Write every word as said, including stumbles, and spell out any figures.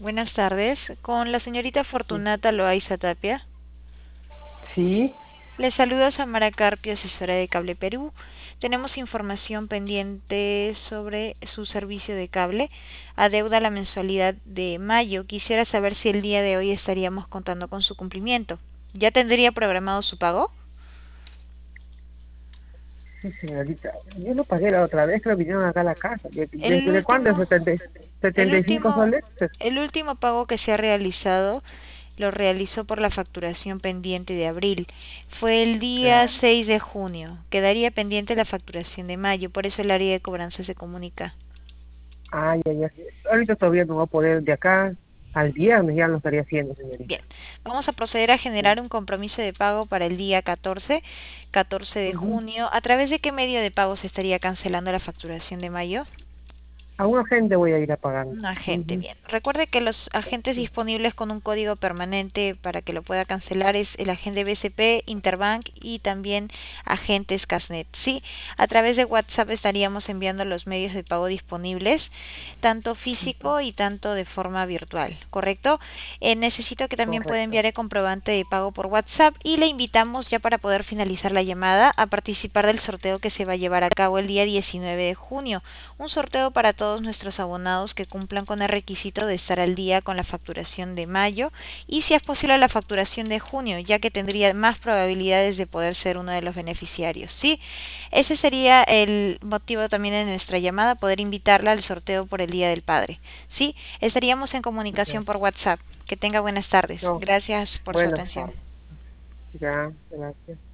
Buenas tardes, con la señorita Sí. Fortunata Loaiza Tapia. Sí, Le saluda Samara Carpio, asesora de Cable Perú. Tenemos información pendiente sobre su servicio de cable. Adeuda la mensualidad de mayo. Quisiera saber si el día de hoy estaríamos contando con su cumplimiento. ¿Ya tendría programado su pago? sí, señorita. Yo lo pagué la otra vez que lo vinieron acá a la casa. ¿De, de, El de cuándo? último, ¿setenta, el setenta y cinco último, soles? Se- el último pago que se ha realizado lo realizó por la facturación pendiente de abril. Fue el ah, día seis de junio. Quedaría pendiente la facturación de mayo, por eso el área de cobranza se comunica. ah, ya, ya. Ahorita todavía no va a poder. De acá al viernes ya lo estaría haciendo, Bien, señorita. vamos a proceder a Sí. generar un compromiso de pago para el día catorce, catorce de Ujú. junio. ¿A través de qué medio de pago se estaría cancelando la facturación de mayo? A un agente voy a ir a pagando. Un agente, Ujú. bien. Recuerde que los agentes disponibles con un código permanente para que lo pueda cancelar es el agente B C P, Interbank y también agentes Casnet. Sí, a través de WhatsApp estaríamos enviando los medios de pago disponibles, tanto Ujú. físico y tanto de forma virtual, ¿correcto? Eh, necesito que también pueda Correcto. enviar el comprobante de pago por WhatsApp y le invitamos ya para poder finalizar la llamada a participar del sorteo que se va a llevar a cabo el día diecinueve de junio. Un sorteo para todos nuestros abonados que cumplan con el requisito de estar al día con la facturación de mayo y si es posible la facturación de junio, ya que tendría más probabilidades de poder ser uno de los beneficiarios. Sí, ese sería el motivo también de nuestra llamada, poder invitarla al sorteo por el Día del Padre. Sí, estaríamos en Ya. comunicación por WhatsApp. Que tenga buenas tardes. No, Gracias por su buenas atención. tardes. Ya, gracias.